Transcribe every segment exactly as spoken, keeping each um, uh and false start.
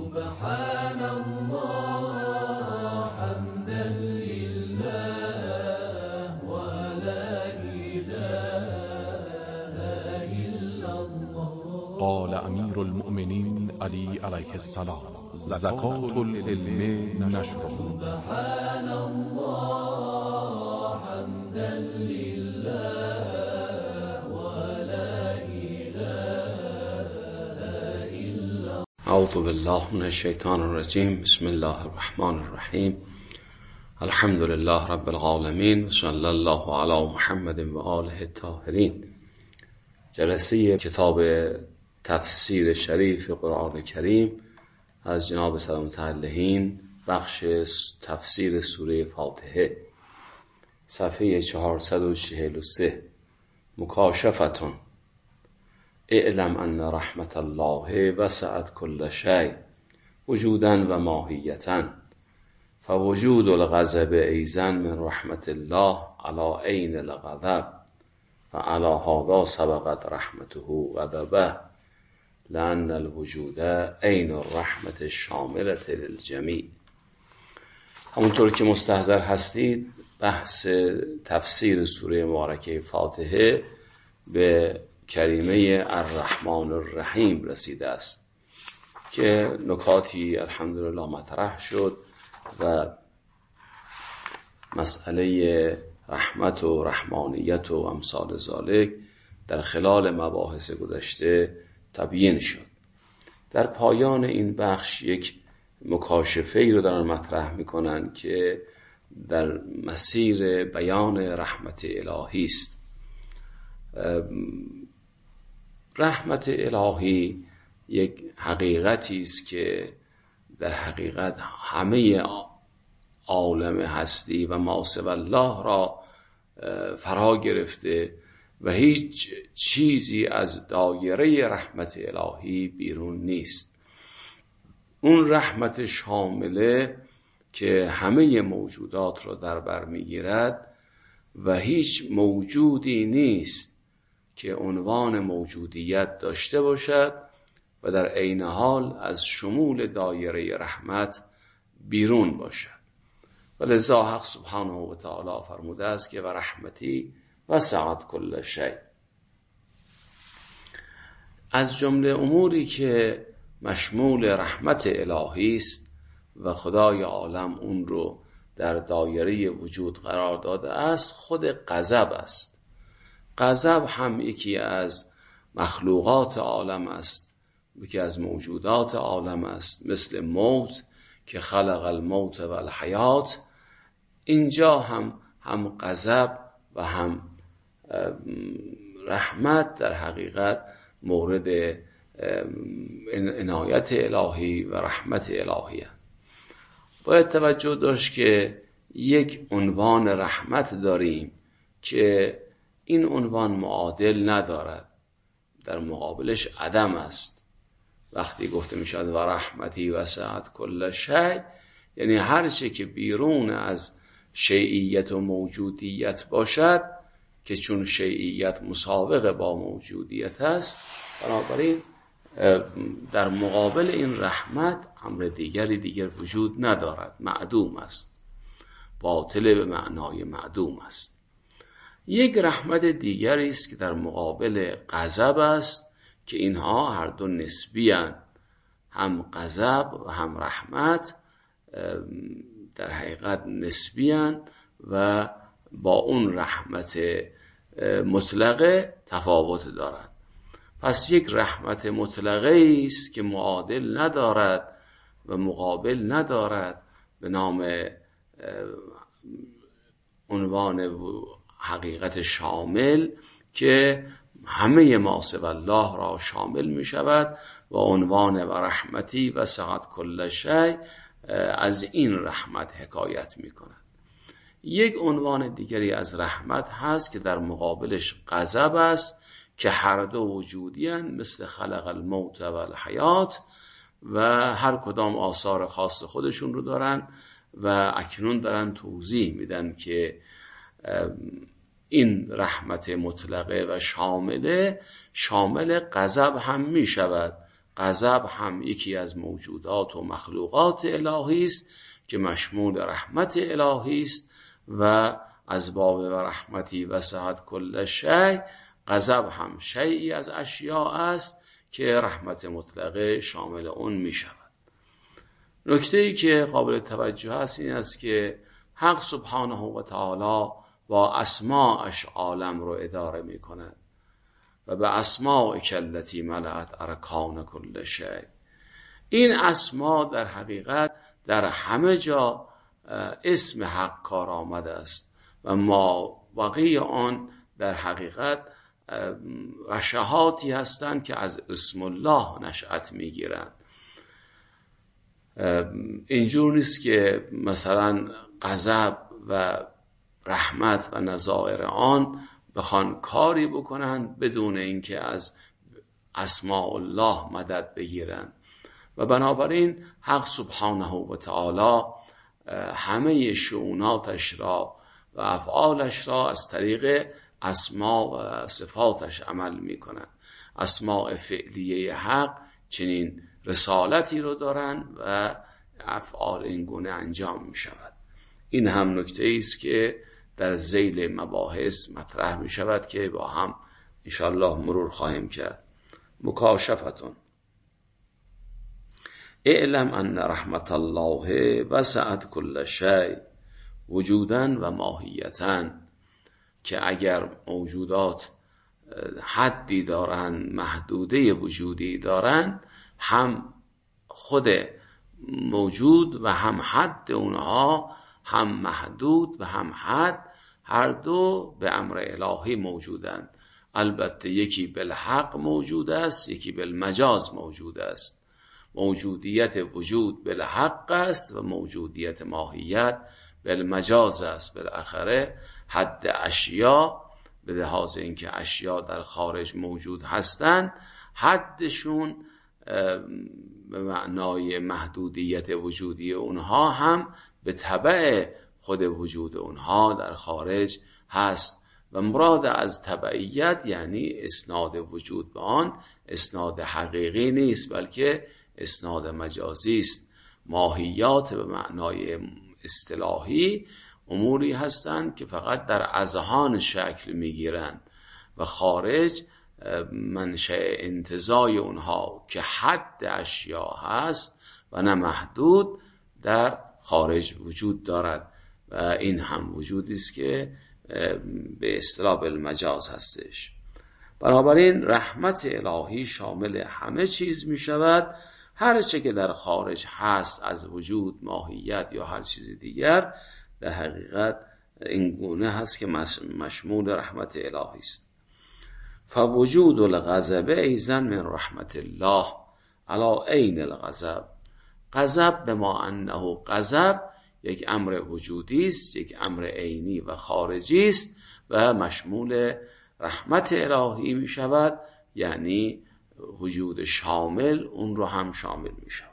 سبحان الله حمدا لله ولا إله إلا الله. قال امیر المؤمنین علی علیه السلام: زکات العلم نشره. سبحان الله حمدا لله ولا إله إلا الله. اعوذ بالله من الشیطان الرجیم. بسم الله الرحمن الرحیم. الحمد لله رب العالمین و صلی الله علی محمد و آله الطاهرین. جلسه کتاب تفسیر شریف قرآن کریم از جناب سلام متعلهین، بخش تفسیر سوره فاتحه، صفحه چهارصد و چهل و سه. مکاشفتون: اعلم ان رحمت الله وسعت کل شیء وجودا و ماهیتا، فوجود الغضب ایضا من رحمت الله علی عین الغضب، فعلی هذا سبقت رحمته غضبه، لأن الوجود عین الرحمت الشاملة للجمیع. همونطور که مستحضر هستید، بحث تفسیر سوره مبارکه فاتحه به کریمه الرحمن الرحیم رسیده است که نکاتی الحمدلله مطرح شد و مسئله رحمت و رحمانیت و امثال ذالک در خلال مباحث گذشته تبیین شد. در پایان این بخش یک مکاشفه ای رو دارن مطرح میکنن که در مسیر بیان رحمت الهی است. رحمت الهی یک حقیقتی است که در حقیقت همه عالم هستی و ما سوی الله را فرا گرفته و هیچ چیزی از دایره رحمت الهی بیرون نیست. اون رحمت شامله که همه موجودات را در بر میگیرد و هیچ موجودی نیست که عنوان موجودیت داشته باشد و در عین حال از شمول دایره رحمت بیرون باشد. ولذا حق سبحانه و تعالی فرموده است که و رحمتی وسعت کل شیء. از جمله اموری که مشمول رحمت الهی است و خدای عالم اون رو در دایره وجود قرار داده است، خود غضب است. غضب هم یکی از مخلوقات عالم است، یکی از موجودات عالم است، مثل موت که خلق الموت و الحیات. اینجا هم هم غضب و هم رحمت در حقیقت مورد عنایت الهی و رحمت الهی است. باید توجه داشت که یک عنوان رحمت داریم که این عنوان معادل ندارد، در مقابلش عدم است. وقتی گفته می شود و رحمتی وسعت کل شیء، یعنی هر چه که بیرون از شیعیت و موجودیت باشد، که چون شیعیت مسابقه با موجودیت است، بنابراین در مقابل این رحمت امر دیگری دیگر وجود ندارد، معدوم است، باطل به معنای معدوم است. یک رحمت دیگری است که در مقابل غضب است که اینها هر دو نسبی اند. هم غضب و هم رحمت در حقیقت نسبی اند و با اون رحمت مطلقه تفاوت دارد. پس یک رحمت مطلقه است که معادل ندارد و مقابل ندارد، به نام عنوان حقیقت شامل که همه ما سوی الله را شامل می شود و عنوان و رحمتی و سعت کل شیء از این رحمت حکایت می کند. یک عنوان دیگری از رحمت هست که در مقابلش غضب است که هر دو وجودی هستند، مثل خلق الموت و الحیات، و هر کدام آثار خاص خودشون رو دارن و اکنون دارن توضیح میدن که این رحمت مطلقه و شامله شامل غضب هم می شود غضب هم یکی از موجودات و مخلوقات الهی است که مشمول رحمت الهی است و از باب و رحمتی وسعت کل شیء، غضب هم شیئی از اشیاء است که رحمت مطلقه شامل اون می شود. نکته‌ای که قابل توجه است این است که حق سبحانه و تعالی با اسماءش عالم رو اداره می کند و به اسماء کلتی ملأت ارکان کل شیء. این اسما در حقیقت در همه جا اسم حق کار آمده است و ما واقعی آن در حقیقت رشحاتی هستند که از اسم الله نشأت میگیرند. اینجور نیست که مثلا غضب و رحمت و نظائر آن بخوان کاری بکنند بدون اینکه از اسماء الله مدد بگیرند و بنابراین حق سبحانه و تعالی همه شؤوناتش را و افعالش را از طریق اسماء و صفاتش عمل می کند. اسماء فعلیه حق چنین رسالتی رو دارن و افعال این گونه انجام می شود. این هم نکته است که در ذیل مباحث مطرح می شود که با هم انشاءالله مرور خواهیم کرد. مکاشفتون اعلم ان رحمت الله وسعت کل شیء وجوداً و ماهیتاً، که اگر موجودات حدی دارن، محدوده وجودی دارن، هم خود موجود و هم حد اونها، هم محدود و هم حد، هر دو به امر الهی موجودند. البته یکی بالحق موجود است، یکی بالمجاز موجود است. موجودیت وجود بالحق است و موجودیت ماهیت بالمجاز است. بالاخره حد اشیا به لحاظ اینکه اشیا در خارج موجود هستند، حدشون به معنای محدودیت وجودی اونها هم به تبع خود وجود اونها در خارج هست و مراد از تبعیت یعنی اسناد وجود به آن اسناد حقیقی نیست، بلکه اسناد مجازی است. ماهیات به معنای اصطلاحی اموری هستند که فقط در اذهان شکل میگیرند و خارج منشأ انتزاع اونها که حد اشیا هست و نه محدود در خارج وجود دارد و این هم وجودی است که به اصطلاح بالمجاز هستش. بنابراین رحمت الهی شامل همه چیز می شود. هر چه که در خارج هست از وجود، ماهیت یا هر چیز دیگر، در حقیقت این گونه هست که مشمول رحمت الهی است. فوجود الغضب ایضا من رحمت الله علی عین الغضب. غضب به ما انه غضب یک امر وجودی است، یک امر عینی و خارجی است و مشمول رحمت الهی می شود، یعنی وجود شامل اون رو هم شامل می شود.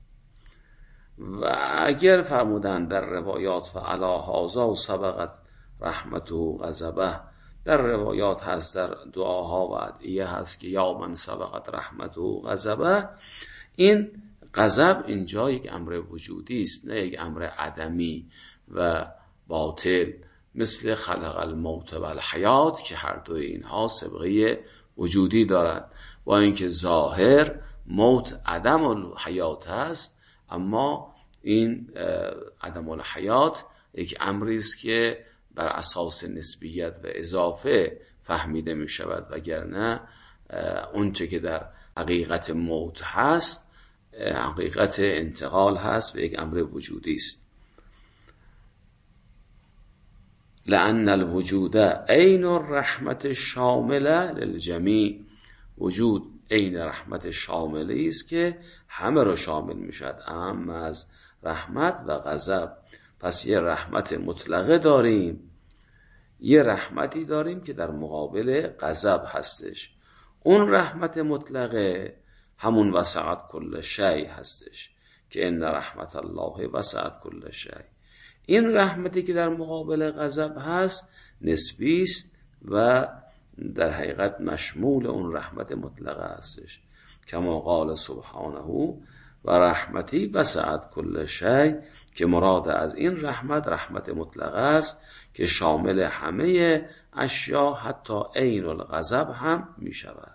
و اگر فرمودن در روایات و علی هذا سبقت رحمت و غضبه، در روایات هست، در دعاها و ادعیه هست که یا من سبقت رحمت و غضبه، این غضب اینجا یک امر وجودی است، نه یک امر عدمی و باطل، مثل خلق الموت و الحیات که هر دو اینها سابقه وجودی دارند. با اینکه ظاهر موت عدم الحیات است، اما این عدم الحیات یک امری است که بر اساس نسبیت و اضافه فهمیده می شود، وگرنه اونچه که در حقیقت موت هست حقیقت انتقال هست و یک امر وجودی است. لأن الوجود عین الرحمت الشامله للجمیع. وجود عین رحمت شاملی است که همه را شامل می شود، اهم از رحمت و غضب. پس یه رحمت مطلقه داریم، یه رحمتی داریم که در مقابل غضب هستش. اون رحمت مطلقه همون وسعت کل شیء هستش که ان رحمت الله وسعت کل شیء. این رحمتی که در مقابل غضب هست نسبی است و در حقیقت مشمول اون رحمت مطلقه هستش. کما قال سبحانه و رحمتی وسعت کل شیء، که مراد از این رحمت رحمت مطلق است که شامل همه اشیا حتی عین الغضب هم می شود.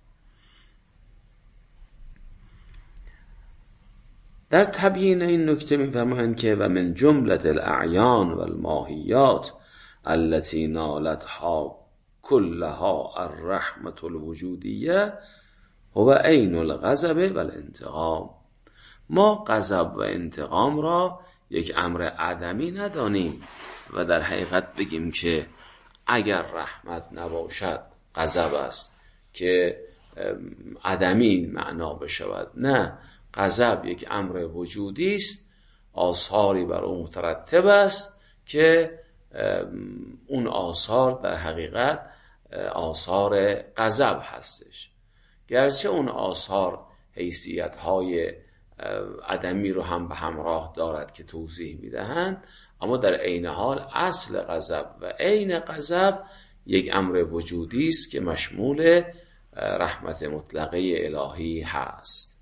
در تبیین این نکته می فرمایند که و من جملة الاعیان و الماهیات التي نالتها كلها الرحمة الوجودیه هو عین الغضب و الانتقام. ما غضب و انتقام را یک امر عدمی ندانیم و در حقیقت بگیم که اگر رحمت نباشد غضب است که عدمی معنا بشود. نه، غضب یک امر وجودی است، آثاری بر اون مترتب است که اون آثار در حقیقت آثار غضب هستش، گرچه اون آثار حیثیت‌های عدمی رو هم به همراه دارد که توضیح میدهند، اما در عین حال اصل غضب و عین غضب یک امر وجودی است که مشمول رحمت مطلقه الهی هست.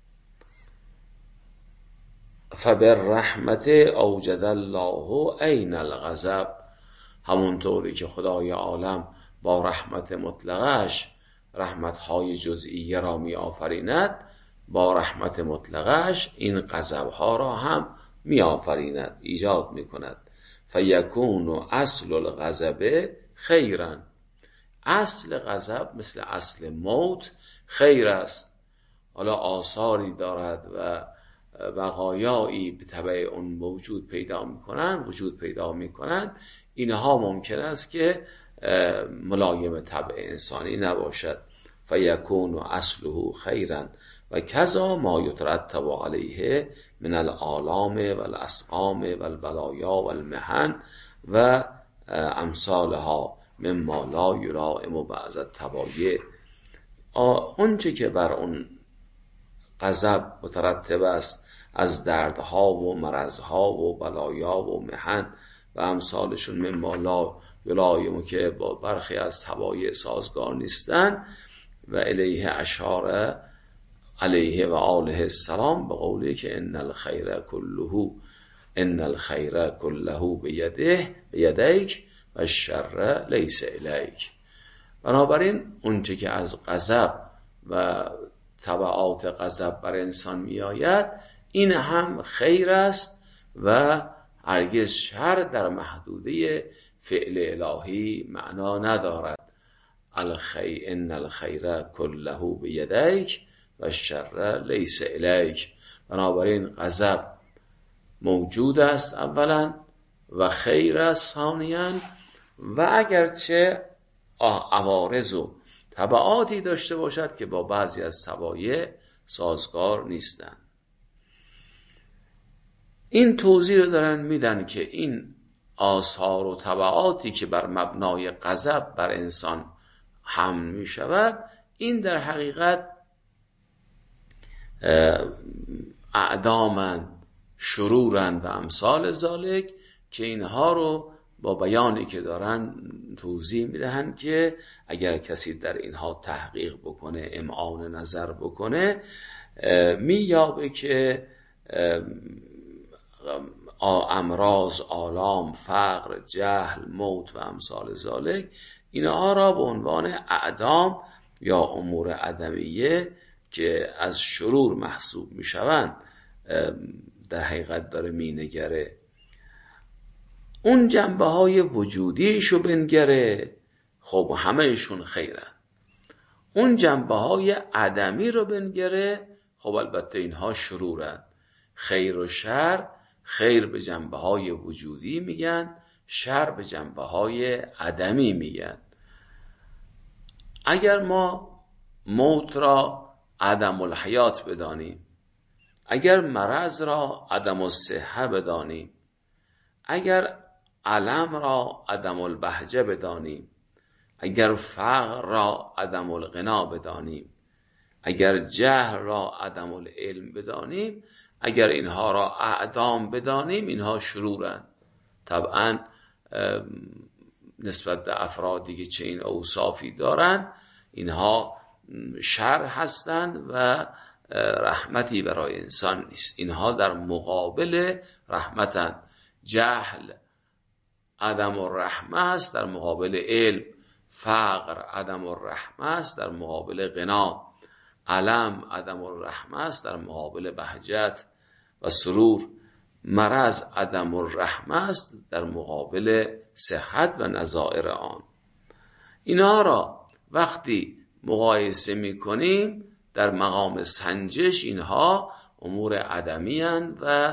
فبالرحمت اوجد الله عین الغضب، همونطوری که خدای عالم با رحمت مطلقش رحمت‌های جزئیه را می آفریند، با رحمت مطلقش این غضب‌ها را هم می آفریند، ایجاد می کند. فیکون اصل الغضب خیرا، اصل غضب مثل اصل موت خیر است. حالا آثاری دارد و بقایایی به تبع اون موجود پیدا می کنند وجود پیدا می کنند، اینها ممکن است که ملایم طبع انسانی نباشد. فیکون اصله خیرا و کذا ما یترتب علیه من الآلام و الاسقام و البلایا و المحن و امثالها مما لا یلائم بعض الطبایع. اونچه که بر اون غضب مترتب است از دردها و مرضها و بلایا و محن و امثالشون مما لا یلائم که با برخی از طبایع سازگار نیستن، و الیه اشاره علیه و آله السلام به قولی که ان الخیر کله ان الخیر کله بیده بیدیک و الشر لیس الیک. بنابراین اونچه که از غضب و تبعات غضب بر انسان می آید این هم خیر است و هرگز شر در محدوده فعل الهی معنا ندارد. الخی ان الخیر کله بیدیک و الشر لیس الیک. بنابراین غضب موجود است اولا و خیر است ثانیاً، و اگرچه عوارض و تبعاتی داشته باشد که با بعضی از طبایع سازگار نیستند. این توضیح رو دارن میدن که این آثار و تبعاتی که بر مبنای غضب بر انسان حمل می شود، این در حقیقت اعدامند، شرورند و امثال ذالک، که اینها رو با بیانی که دارن توضیح میدهند که اگر کسی در اینها تحقیق بکنه، امعان نظر بکنه، مییابه که امراض، آلام، فقر، جهل، موت و امثال ذالک، اینها را به عنوان اعدام یا امور عدمیه که از شرور محسوب میشوند در حقیقت داره مینگره. اون جنبه های وجودیشو بنگره، خب همهشون خیره. اون جنبه های عدمی رو بنگره، خب البته اینها شرورن. خیر و شر، خیر به جنبه های وجودی میگن، شر به جنبه های عدمی میگن. اگر ما موت را عدم الحیات بدانیم، اگر مرض را عدم الصحه بدانیم، اگر علم را عدم البهجه بدانیم، اگر فقر را عدم الغنا بدانیم، اگر جهل را عدم العلم بدانیم، اگر اینها را اعدام بدانیم، اینها شرورند. طبعا نسبت به افرادی که چنین اوصافی دارند، اینها شر هستند و رحمتی برای انسان نیست. اینها در مقابل رحمتند. جهل عدم الرحمه است در مقابل علم، فقر عدم الرحمه است در مقابل غنا، علم عدم الرحمه است در مقابل بهجت و سرور، مرض عدم الرحمه است در مقابل صحت و نظائر آن. اینها را وقتی مقایسه می کنیم در مقام سنجش اینها امور عدمی اند و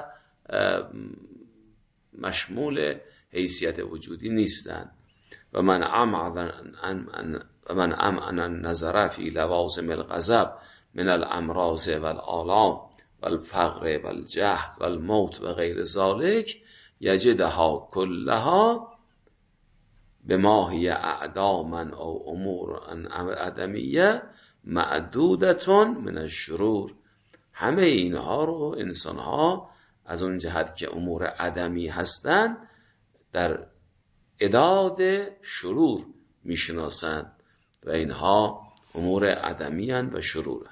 مشمول حیثیت وجودی نیستند. و من امعن و من امعن النظر فی لوازم الغضب من الامراض والآلام والفقر والجهل والموت و غیر ذلک یجدها کلها بما هی اعداما او امور عدمیه معدودتون من الشرور. همه اینها رو انسانها از اون جهت که امور عدمی هستند در اعداد شرور میشناسند و اینها امور عدمی هستند و شرورند.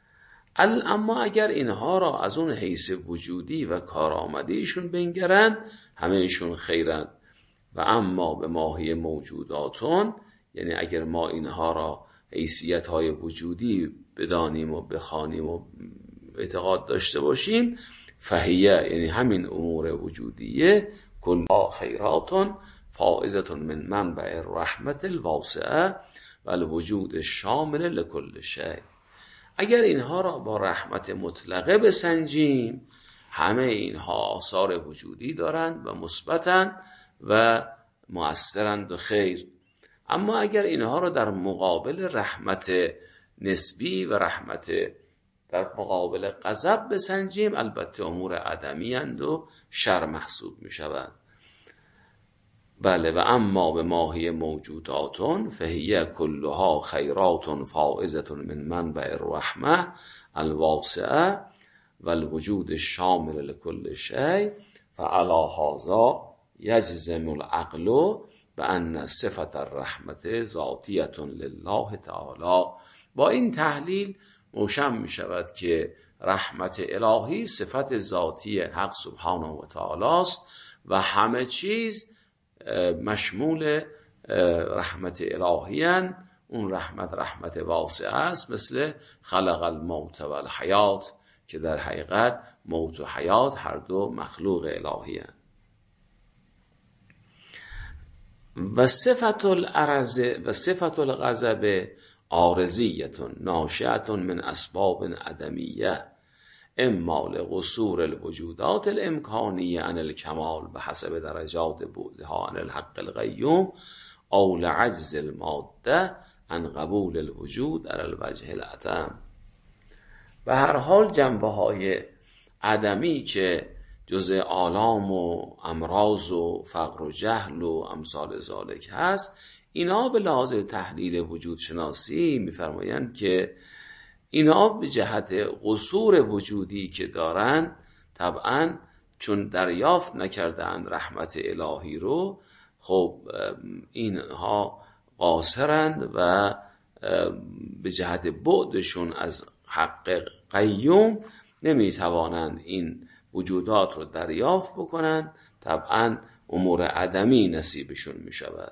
اما اگر اینها را از اون حیث وجودی و کارآمدیشون بنگرند همه ایشون خیرند. و اما به ماهی موجوداتون، یعنی اگر ما اینها را حیثیت های وجودی بدانیم و بخوانیم و اعتقاد داشته باشیم، فهیه یعنی همین امور وجودیه کلها خیراتون فائزتون من منبع الرحمت الواسعه و الوجود الشامل لکل شیء. اگر اینها را با رحمت مطلقه بسنجیم همه اینها آثار وجودی دارند و مثبتند و مؤثرند و خیر. اما اگر اینها را در مقابل رحمت نسبی و رحمت در مقابل غضب بسنجیم البته امور عدمی اند و شر محسوب می شوند. بله. و اما به ماهی موجوداتون فهیه کلها خیرات فائزتون من منبع الرحمه الواسعه و الوجود الشامل لکل شیء فعلی هذا یجزم العقل بأن صفت الرحمت ذاتیه لله تعالی. با این تحلیل روشن می شود که رحمت الهی صفت ذاتی حق سبحانه و تعالی است و همه چیز مشمول رحمت الهی هستند. اون رحمت رحمت واسعه است، مثل خلق الموت و الحیات که در حقیقت موت و حیات هر دو مخلوق الهی هستند. و صفت الارض و صفت الغضب عارضیتون ناشئتون من اسباب عدمیه اما لقصور الوجودات الامکانیه عن الکمال به حسب درجات بعدها عن الحق القیوم او لعجز الماده عن قبول الوجود علی الوجه الاتم. به هر حال جنبه های عدمی که جزء آلام و امراض و فقر و جهل و امثال ذالک هست، اینا به لحاظ تحلیل وجود شناسی میفرمایند که اینا به جهت قصور وجودی که دارن طبعا چون دریافت نکردند رحمت الهی رو، خب اینها قاصرند و به جهت بعدشون از حق قیوم نمیتوانند این وجودات رو دریافت بکنن، طبعا امور عدمی نصیبشون میشود.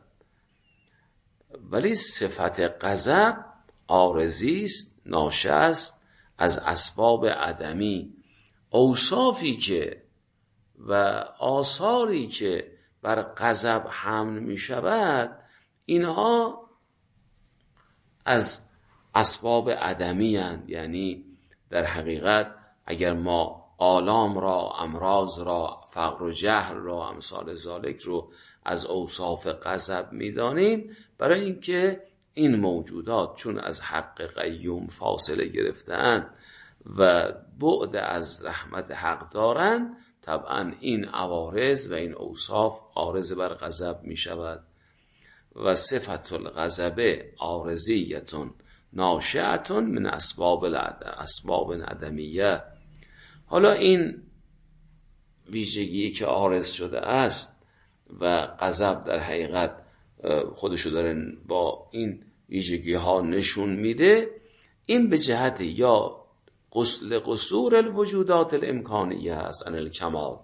ولی صفت غضب عارضی است، ناشئ است از اسباب عدمی. اوصافی که و آثاری که بر غضب حمل می شود اینها از اسباب عدمی هستند. یعنی در حقیقت اگر ما آلام را، امراض را، فقر و جهل را، امثال ذالک رو از اوصاف غضب می‌دانیم، برای اینکه این موجودات چون از حق قیوم فاصله گرفتند و بعد از رحمت حق دارند، طبعا این عوارض و این اوصاف عارض بر غضب می شود. و صفت الغضب عارضیتون ناشئتون من اسباب اسباب عدمیه. حالا این ویژگی که عارض شده است و غضب در حقیقت خودشو داره با این ویژگی ها نشون میده، این به جهت یا قصور الوجودات الامکانیه است عن الکمال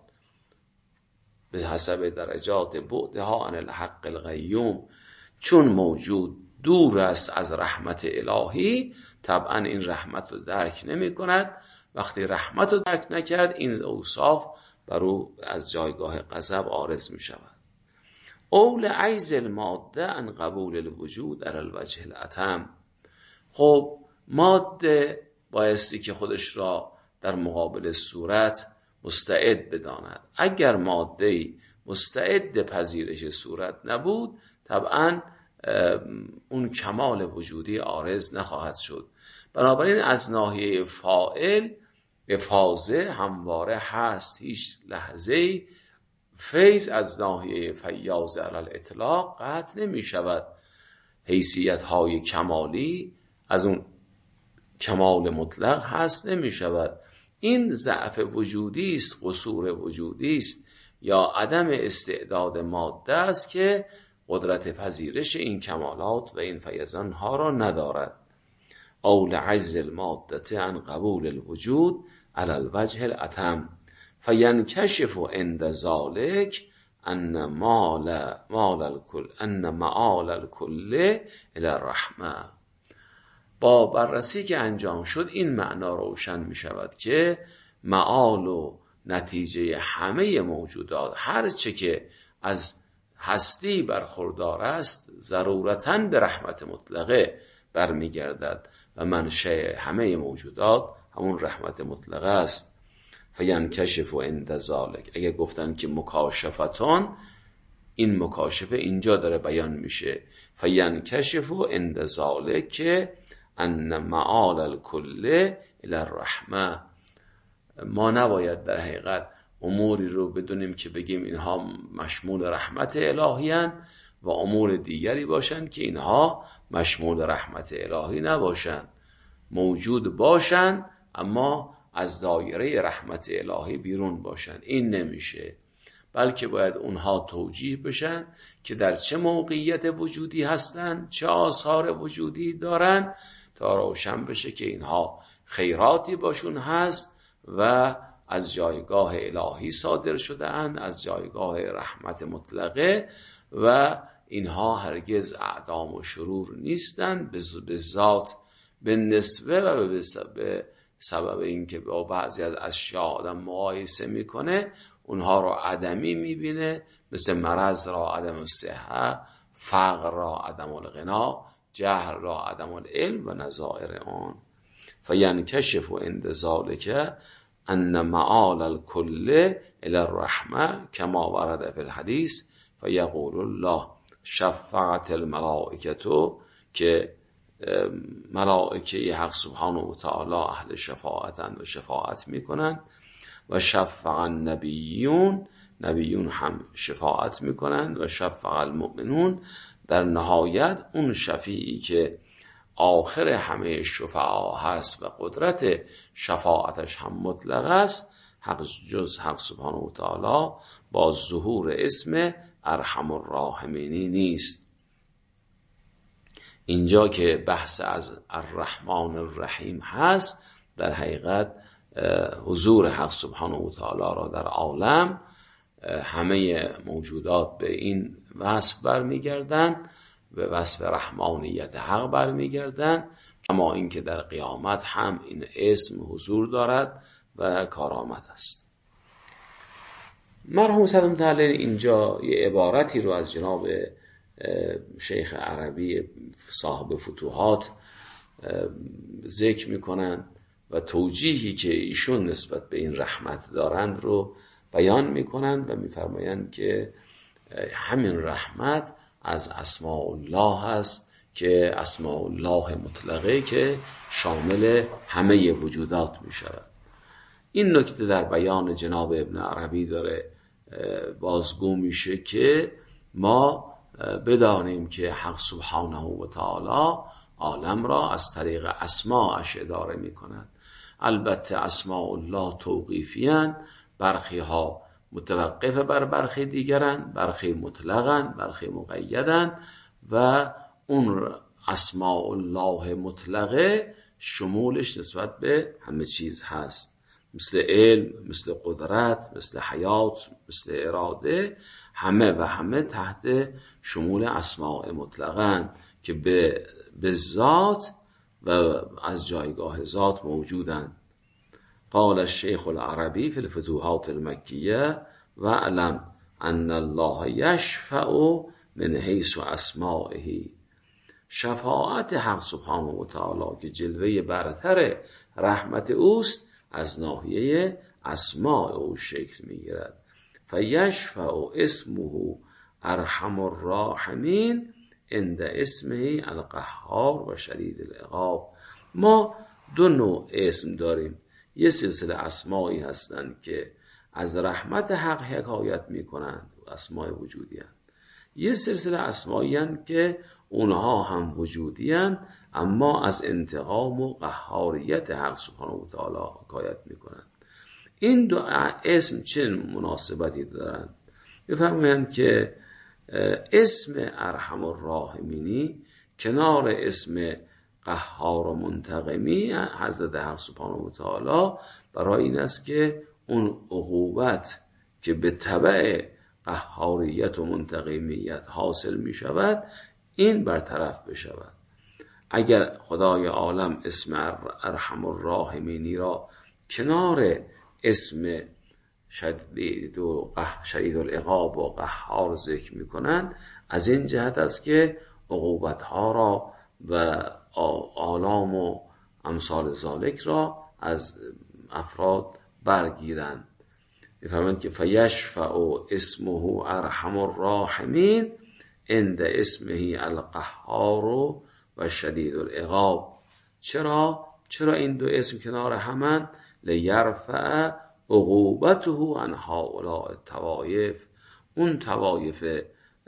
به حسب درجات بعدها عن الحق القیوم، چون موجود دور است از رحمت الهی طبعا این رحمت رو درک نمی کند. وقتی رحمت رو درک نکرد این اوصاف بر او از جایگاه غضب عارض می شود. اول عجز الماده عن قبول الوجود علی الوجه الاتم. خب ماده بایستی که خودش را در مقابل صورت مستعد بداند. اگر ماده مستعد پذیرش صورت نبود طبعا اون کمال وجودی عارض نخواهد شد. بنابراین از ناحیه فاعل افاضه همواره هست، هیچ لحظه فیض از ناحیه فیاض علی الاطلاق قطع نمی شود. حیثیت های کمالی از اون کمال مطلق هست نمی شود. این ضعف وجودی است، قصور وجودی است یا عدم استعداد ماده است که قدرت پذیرش این کمالات و این فیضان ها را ندارد. او لعجز الماده عن قبول الوجود علی الوجه الاتم فینکشف عند ذلک ان مال مال الکل ان معال الکل الی الرحمه. با بررسی که انجام شد این معنا روشن می شود که معال و نتیجه همه موجودات هر چه که از هستی برخوردار است ضرورتاً به رحمت مطلقه برمیگردد و منشأ همه موجودات همون رحمت مطلقه است. فینکشف عند ذلک. اگه گفتن که مکاشفتان، این مکاشفه اینجا داره بیان میشه. فینکشف عند ذلک ان معال الکل الی الرحمه. ما نباید در حقیقت اموری رو بدونیم که بگیم اینها مشمول رحمت الهی هستند و امور دیگری باشند که اینها مشمول رحمت الهی نباشند، موجود باشند اما از دایره رحمت الهی بیرون باشند. این نمیشه، بلکه باید اونها توجیه بشن که در چه موقعیت وجودی هستند، چه آثار وجودی دارند، تا روشن بشه که اینها خیراتی باشون هست و از جایگاه الهی صادر شده اند، از جایگاه رحمت مطلقه و اینها هرگز اعدام و شرور نیستند به ذات، به نسبه و به سبب اینکه با بعضی از اشیاء آدم مقایسه میکنه اونها را عدمی میبینه، مثل مرض را عدم الصحه، فقر را عدم الغنا، جهل را عدم العلم و نظائر آن. فینکشف عند ذلک ان معال الکل الی الرحمه کما ورد فی الحدیث فیقول الله شفعت الملائکه، که ملائکه حق سبحانه و تعالی اهل شفاعتند و شفاعت میکنند و شفع النبیون، نبیون هم شفاعت میکنند و شفع المؤمنون. در نهایت اون شفیعی که آخر همه شفعا هست و قدرت شفاعتش هم مطلق است، حق جز حق سبحانه و تعالی با ظهور اسم ارحم الراحمینی نیست. اینجا که بحث از الرحمن الرحیم هست، در حقیقت حضور حق سبحانه و تعالی را در عالم همه موجودات به این وصف برمیگردن، به وصف رحمانیت حق برمیگردن، اما اینکه در قیامت هم این اسم حضور دارد و کارآمد است. مرحوم سلام تعالی اینجا یه عبارتی رو از جناب شیخ عربی صاحب فتوحات ذکر میکنن و توجیهی که ایشون نسبت به این رحمت دارند رو بیان میکنن و میفرمایند که همین رحمت از اسماء الله هست که اسماء الله مطلقه که شامل همه وجودات میشود. این نکته در بیان جناب ابن عربی داره بازگو میشه که ما بدانیم که حق سبحانه و تعالی عالم را از طریق اسماءش اداره میکند. البته اسماء الله توقیفیان، برخی ها متوقف بر برخی دیگرن، برخی مطلقن، برخی مقیدن و اون اسماء الله مطلقه شمولش نسبت به همه چیز هست، مثل علم، مثل قدرت، مثل حیات، مثل اراده، همه و همه تحت شمول اسماء مطلقاً که به به ذات و از جایگاه ذات موجودند. قال الشیخ العربی فی الفتوحات المکیه و علم ان الله یشفع من حیث اسمائه. شفاعت حق سبحانه و تعالی که جلوه برتر رحمت اوست از ناحیه اسماء او شکل میگیرد. فیشفع اسمه ارحم الراحمین عند اسمه القهار و شدید العقاب. ما دو نوع اسم داریم، یه سلسله اسمایی هستند که از رحمت حق حکایت میکنند، اسماء وجودی هستند. یه سلسله اسمایی هستند که اونها هم وجودی هستند اما از انتقام و قهاریت حق سبحانه و تعالی حکایت میکنند. این دو اسم چه مناسبتی دارند؟ بفرمایند که اسم ارحم الراحمینی کنار اسم قهار و منتقمی حضرت حق سبحانه و تعالی برای این است که اون عقوبت که به تبع قهاریت و منتقمیت حاصل می شود این برطرف بشود. اگر خدای عالم اسم ارحم الراحمینی را کنار اسم شدید و شدید العقاب و قهار ذکر میکنند، از این جهت است که عقوبت ها را و آلام و امثال ذالک را از افراد برگیرند. میفهمند که فیشفع اسمه ارحم الراحمین عند اسمه القهار و شدید العقاب. چرا؟ چرا این دو اسم کنار همند؟ لیرفع عقوبته عن هؤلاء الطوایف. اون طوایف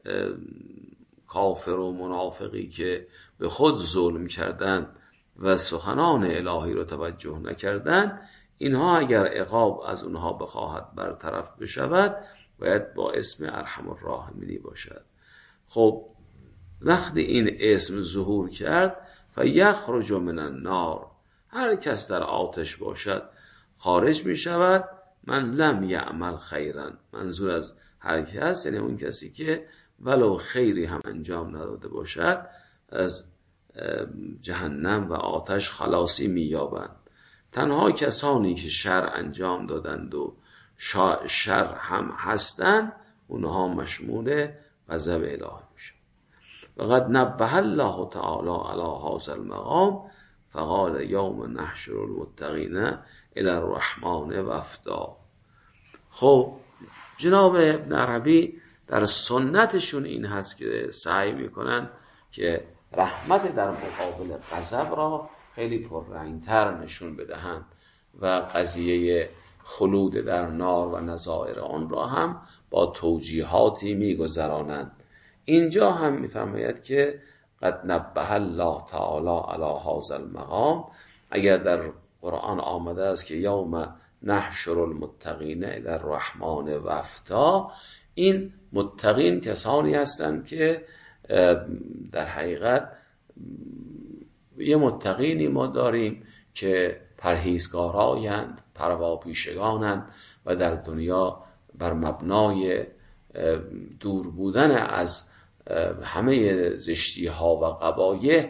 کافر و منافقی که به خود ظلم کردند و سخنان الهی رو توجه نکردند، اینها اگر عقاب از اونها بخواهد برطرف بشود باید با اسم ارحم الراحمینی باشد. خب وقتی این اسم ظهور کرد فیخرج من النار، هر کس در آتش باشد خارج می شود. من لم یعمل خیرا، منظور از هر کس یعنی اون کسی که ولو خیری هم انجام نداده باشد از جهنم و آتش خلاصی می یابند. تنها کسانی که شر انجام دادند و شر هم هستند اونها مشمول غضب الهی میشن. وقد نبه الله تعالی علی هذا المقام فقال یوم نحشر المتقین الی الرحمن وفدا. خب جناب ابن عربی در سنتشون این هست که سعی میکنن که رحمت در مقابل غضب را خیلی پررنگتر نشون بدهند و قضیه خلود در نار و نظائر آن را هم با توجیهاتی میگذرانند. اینجا هم میفرماید که قد نبه الله تعالی علی هذا المقام. اگر در قرآن آمده است که یوم نحشر المتقین الی الرحمن وفدا، این متقین کسانی هستند که در حقیقت یه متقینی ما داریم که پرهیزگارایند، پرواپیشگانند و در دنیا بر مبنای دور بودن از همه زشتی ها و قبایح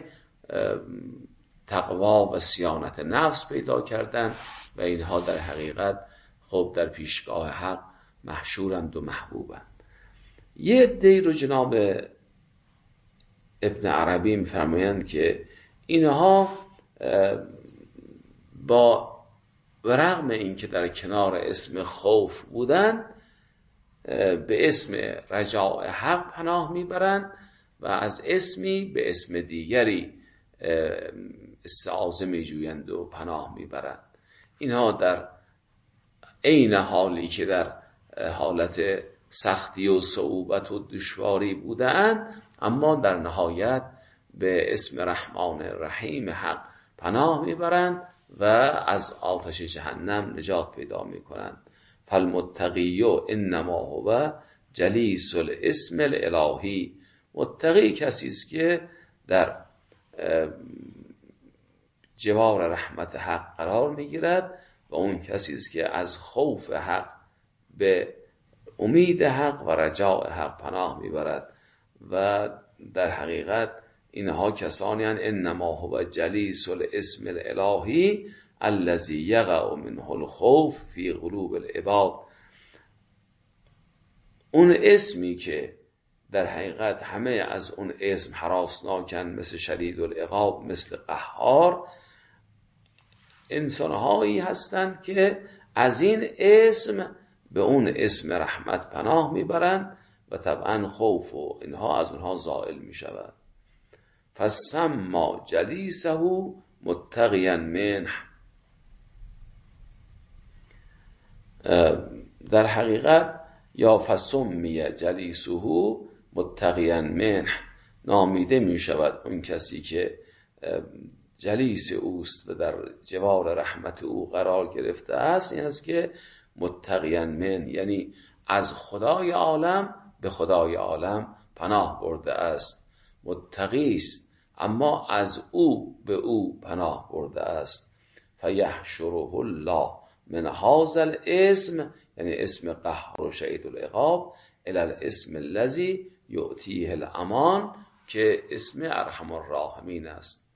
تقوا و صیانت نفس پیدا کردند و اینها در حقیقت خب در پیشگاه حق محشورند و محبوبند. یه عده‌ای رو جناب ابن عربی می‌فرمایند که اینها با رغم اینکه در کنار اسم خوف بودن به اسم رجاء حق پناه میبرند و از اسمی به اسم دیگری استعاذه میجویند و پناه میبرند. اینها در عین حالی که در حالت سختی و صعوبت و دشواری بودند اما در نهایت به اسم رحمان رحیم حق پناه میبرند و از آتش جهنم نجات پیدا میکنند. فالمتقی انما هو جلیس الاسم الالهی. متقی کسی است که در جوار رحمت حق قرار میگیرد و اون کسی است که از خوف حق به امید حق و رجاء حق پناه میبرد و در حقیقت اینها کسانی هستند انما هو جلیس الاسم الالهی الذی یقع منه الخوف فی قلوب العباد. اون اسمی که در حقیقت همه از اون اسم هراسناکن، مثل شدید العقاب، مثل قهار، انسانهایی هستند که از این اسم به اون اسم رحمت پناه میبرند و طبعا خوف و اینها از اونها زائل میشود. فسما جلیسه متقیا منه. در حقیقت یا فسمی جلیسه متقیا منه، نامیده می شود اون کسی که جلیس اوست و در جوار رحمت او قرار گرفته است، این است که متقیا من، یعنی از خدای عالم به خدای عالم پناه برده است. متقی است اما از او به او پناه برده است. فیحشره الله من هذا الاسم، یعنی اسم قهار و شدید العقاب، الی الاسم الذی یؤتیه الامان، که اسم ارحم الراحمین است.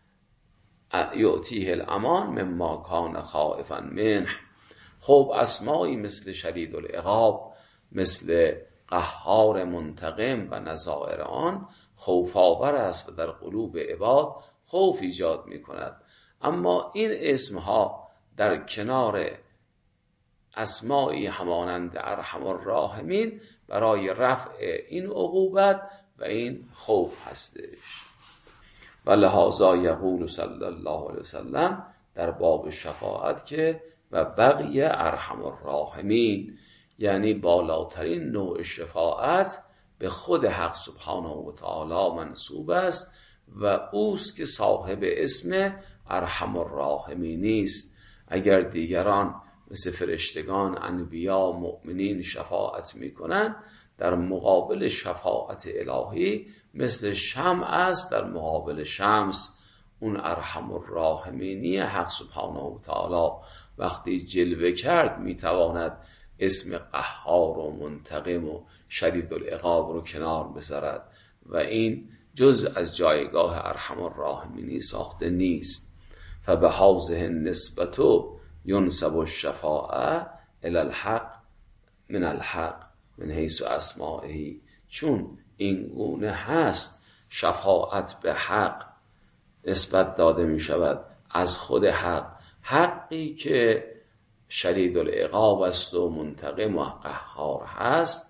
یؤتیه الامان مما کان خائفا منه. خب اسمایی مثل شدید العقاب، مثل قهار منتقم و نظائر آن خوف آور است و در قلوب عباد خوف ایجاد می کند. اما این اسمها در کنار اسمایی همانند ارحم الراحمین برای رفع این عقوبت و این خوف هستش. و لهذا یقول صلی الله علیه وسلم در باب شفاعت که و بقی ارحم الراحمین، یعنی بالاترین نوع شفاعت به خود حق سبحانه و تعالی منسوب است و اوست که صاحب اسم ارحم الراحمین است. اگر دیگران مثل فرشتگان، انبیا، مؤمنین شفاعت میکنند، در مقابل شفاعت الهی مثل شمع است در مقابل شمس. اون ارحم الراحمینی حق سبحانه و تعالی وقتی جلوه کرد میتواند اسم قهار و منتقم و شدید العقاب رو کنار بذارد و این جز از جایگاه ارحم الراحمینی ساخته نیست. فبهذه النسبة ینسب الشفاعة الی الحق من الحق من حیث اسمائه. چون این گونه هست شفاعت به حق نسبت داده می شود از خود حق، حقی که شدید العقاب است و منتقم و قهار هست،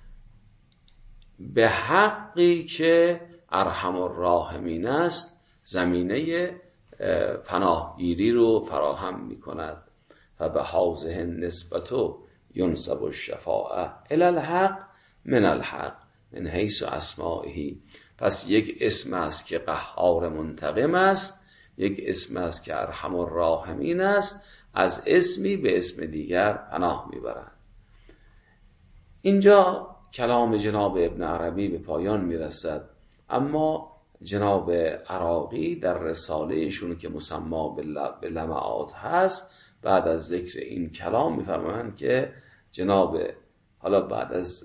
به حقی که ارحم الراحمین است زمینه پناهگیری رو فراهم می کند. فبهذه النسبة ینسب الشفاعة الی الحق من الحق من حیث اسمائه. پس یک اسم است که قهار منتقم است، یک اسم است که ارحم الراحمین است، از اسمی به اسم دیگر پناه میبرند. اینجا کلام جناب ابن عربی به پایان میرسد، اما جناب عراقی در رسالهشون که مسما به لمعات هست، بعد از ذکر این کلام میفرمایند که جناب حالا بعد از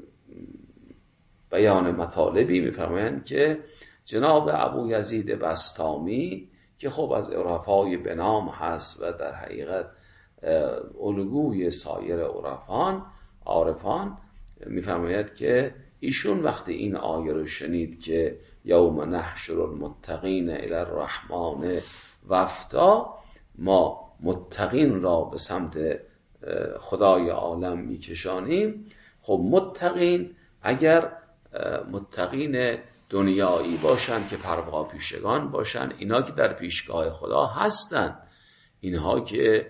بیان مطالبی میفرمایند که جناب ابو یزید بسطامی که خب از عرفای بنام هست و در حقیقت الگوی سایر عرفان عارفان، میفرماید که ایشون وقتی این آیه رو شنید که یوم نحشر المتقین الی الرحمن وفدا، ما متقین را به سمت خدای عالم میکشانیم. خب متقین اگر متقین دنیایی باشن که پروا پیشگان باشن، اینا که در پیشگاه خدا هستن، اینها که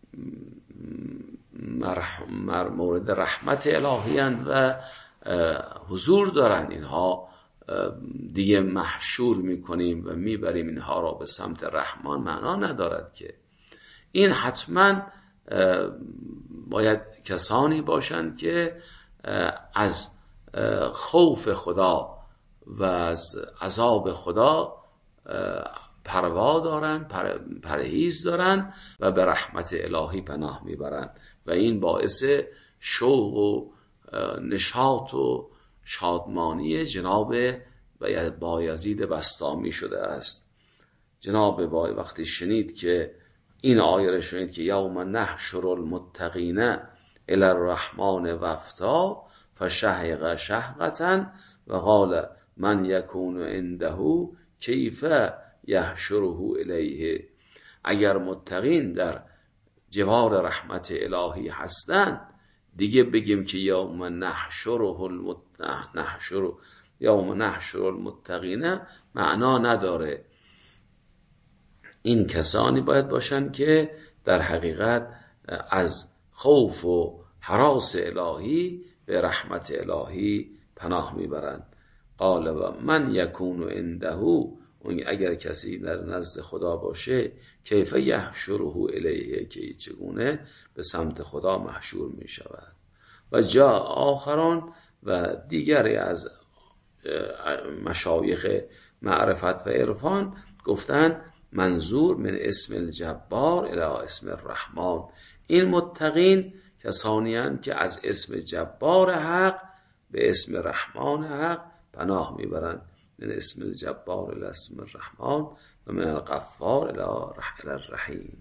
مورد رحمت الهی هستند و حضور دارن، اینها دیگه محشور میکنیم و میبریم اینها را به سمت رحمان معنا ندارد که. این حتما باید کسانی باشند که از خوف خدا و از عذاب خدا پروا دارن، پر، پرهیز دارن و به رحمت الهی پناه میبرن و این باعث شوق و نشاط و شادمانی جناب بایزید بسطامی شده است. جناب بای وقتی شنید که این آیه را شنید که یوم نحشر المتقین الی الرحمن وفدا فشهق شهقة و قال من یکون عنده کیف یحشره الیه. اگر متقین در جوار رحمت الهی هستند دیگه بگیم که یوم نحشره المتقین یوم نحشر المتقین معنا نداره. این کسانی باید باشن که در حقیقت از خوف و هراس الهی به رحمت الهی پناه میبرند. قال و من یکون عنده، اگر کسی در نزد خدا باشه، کیف یحشره الیه، که چگونه به سمت خدا محشور می شود. و جا آخران و دیگری از مشایخ معرفت و عرفان گفتن منظور من اسم الجبار الی اسم الرحمن. این متقین کسانی هستند که از اسم جبار حق به اسم رحمان حق پناه میبرند. من اسم الجبار الی اسم الرحمن و من الغفار الی الرحیم.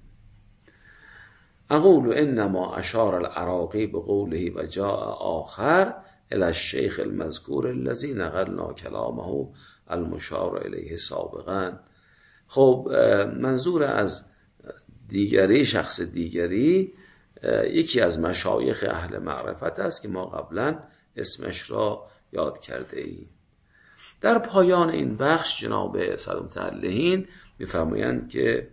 اقول انما اشار العراقی بقوله و جاء آخر الی الشیخ المذکور الذی نقلنا کلامه المشار الیه سابقا. خب منظور از دیگری، شخص دیگری، یکی از مشایخ اهل معرفت است که ما قبلا اسمش را یاد کرده ایم. در پایان این بخش جناب صدرمتعلهین می‌فرمایند که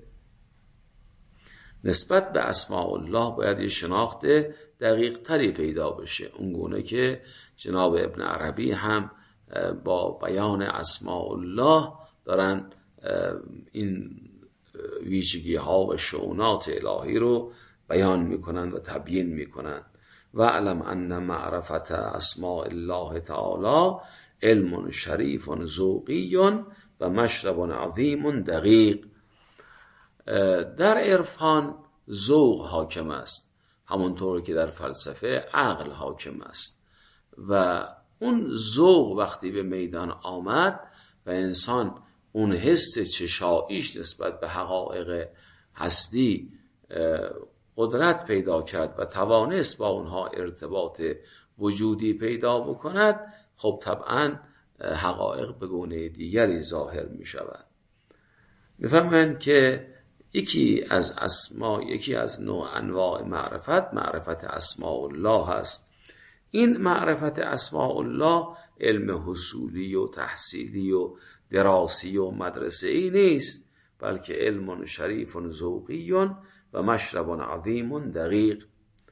نسبت به اسماء الله باید یه شناخت دقیق تری پیدا بشه، اونگونه که جناب ابن عربی هم با بیان اسماء الله دارن این ویژگی ها و شؤونات الهی رو بیان میکنن و تبیین میکنن. و علم ان معرفت اسماء الله تعالی علم شریف ذوقی و مشرب عظیم دقیق. در عرفان ذوق حاکم است، همونطور که در فلسفه عقل حاکم است و اون ذوق وقتی به میدان آمد و انسان اون حس چشاییش نسبت به حقایق هستی قدرت پیدا کرد و توانست با اونها ارتباط وجودی پیدا بکند، خب طبعا حقایق به گونه دیگری ظاهر می شود. می‌فهمند که یکی از اسما یکی از نوع انواع معرفت معرفت اسماء الله هست. این معرفت اسماء الله علم حصولی و تحصیلی و دراسی و مدرسه‌ای نیست، بلکه علم شریف ذوقی و مشرب عظیم دقیق.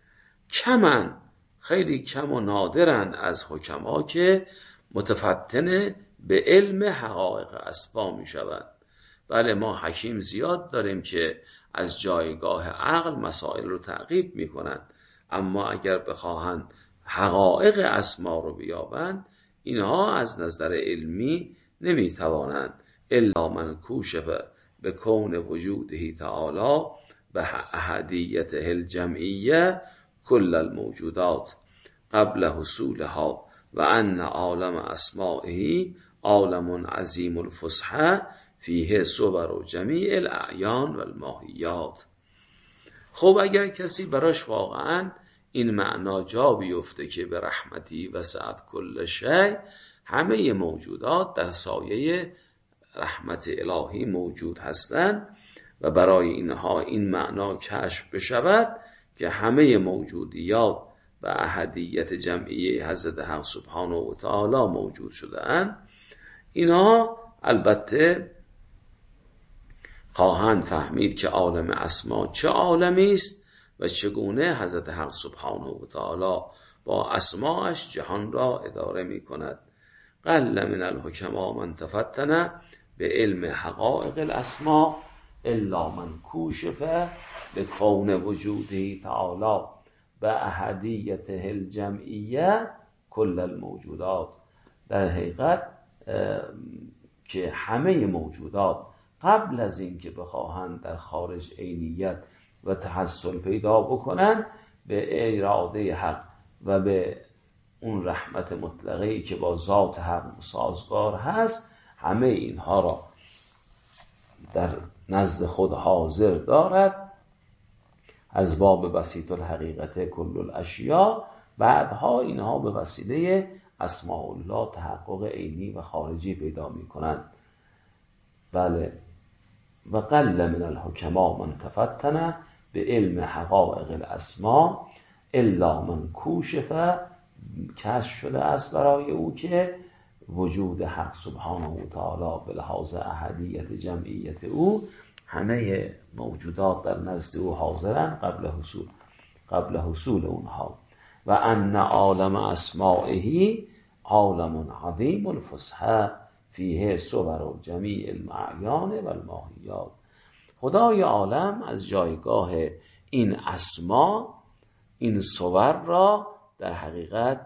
کمن، خیلی کم و نادرن از حکما که متفتن به علم حقایق اسما می شود. بله ما حکیم زیاد داریم که از جایگاه عقل مسائل رو تعقیب می کنند، اما اگر بخواهند حقایق اسما رو بیابند اینها از نظر علمی نمی توانند الا من کوشف به کون وجوده تعالی به احدیته الجمعیه کل الموجودات قبل حصولها و ان عالم اسمائه عالم عظیم الفصحى فیه صور و جمیع الاعیان و الماهیات. خب اگر کسی براش واقعا این معنا جا بیفته که به رحمتی وسعت کل شیء، همه موجودات در سایه رحمت الهی موجود هستند و برای اینها این معنا کشف بشود که همه موجودیات و احدیت جمعیه حضرت حق سبحانه و تعالی موجود شده اند، اینها البته خواهند فهمید که عالم اسما چه عالمی است و چگونه حضرت حق سبحانه و تعالی با اسماش جهان را اداره می کند. قل من الحکما من تفتن به علم حقائق الاسما الا من کوشف به کون وجوده تعالی به احدیته الجمعیه کل الموجودات. در حقیقت که همه موجودات قبل از اینکه بخواهند در خارج عینیت و تحصل پیدا بکنند به اراده حق و به اون رحمت مطلقه‌ای که با ذات حق سازگار هست، همه اینها را در نزد خود حاضر دارد از باب بسیط الحقیقت کل الاشیا. بعدها اینها به وسیله اسماء الله تحقق عینی و خارجی پیدا می کنند. بله. و قل من الحکما من تفتن به علم حقائق الاسماء الا من کوشف، کشف شده است برای او که وجود حق سبحانه و تعالی به لحاظ احدیت جمعیت او، همه موجودات در نزد او حاضرند قبل حصول قبل حصول اونها. و ان عالم اسمائه عالم عظیم الفصحى فیه صور جمیع المعیان و الماهیات. خدای عالم از جایگاه این اسما، این صور را در حقیقت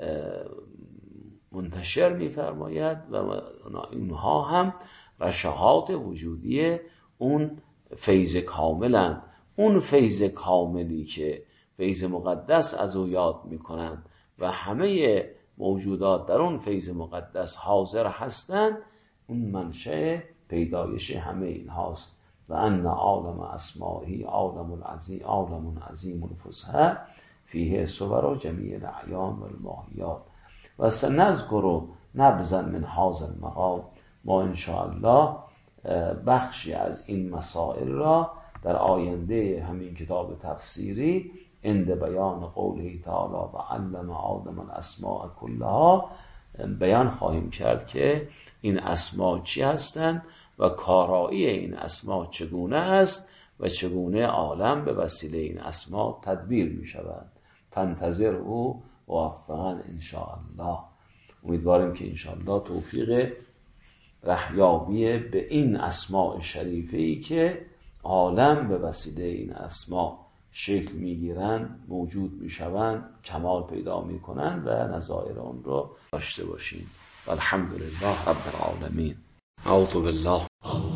منتشر می‌فرماید و اونها هم رشحات وجودی اون فیض کاملند. اون فیض کاملی که فیض مقدس از او یاد می‌کنند و همه موجودات در اون فیض مقدس حاضر هستند، اون منشأ پیدایش همه این هاست. و ان عالم اسمائی عالم العظیم عالم عظیم الفصحى فیه صور جمیع الاعیان و الماهیات. و سنذکر نبذا من هذا المقام، ما انشاءالله بخشی از این مسائل را در آینده همین کتاب تفسیری عند بیان قوله تعالی و علم آدم الاسماء کلها بیان خواهیم کرد که این اسما چی هستند و کارایی این اسما چگونه است و چگونه عالم به وسیله این اسما تدبیر می شود. فانتظر او موفقا انشاءالله. امیدواریم که انشاءالله توفیق رهیابی به این اسماء شریفه‌ای که عالم به وسیله این اسما شکل میگیرند، موجود میشوند، کمال پیدا میکنند و نظائر اون رو داشته باشیم. والحمدلله رب العالمین. اعوذ بالله